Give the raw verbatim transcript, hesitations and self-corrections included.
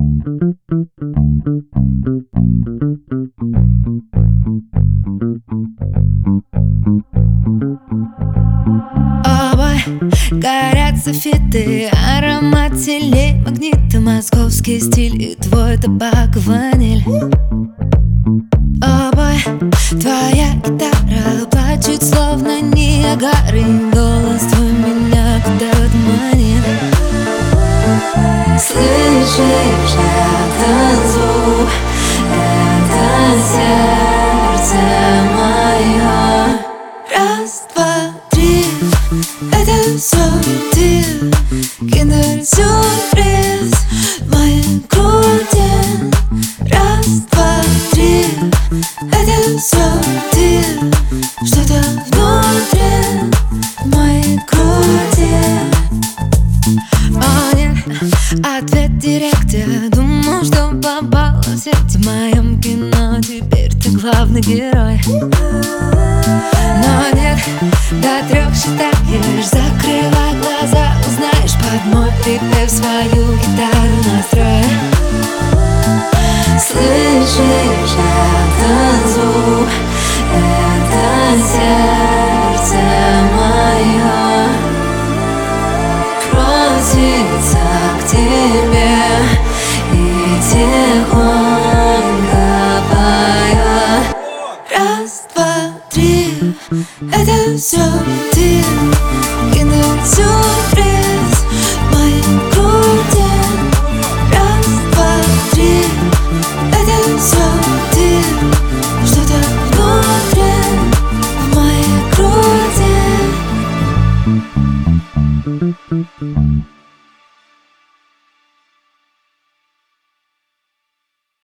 Горят софиты, аромат телей, магниты, московский стиль и твой табак, ваниль. О, бой, твоя гитара плачет, словно Ниагара, и голос твой меня куда-то манит. Слышишь этот звук? Это сердце мое. Раз, два, три, это все ты. Киндер-сюрприз в моей груди. Раз, два, три, это все ты. Что-то внутри моей груди. О нет, ответ директ. Я думал, что попала в сеть в моем кино. Теперь ты главный герой. Но нет, до трех считаешь. Закрывай глаза, узнаешь под мой припев свою гитару.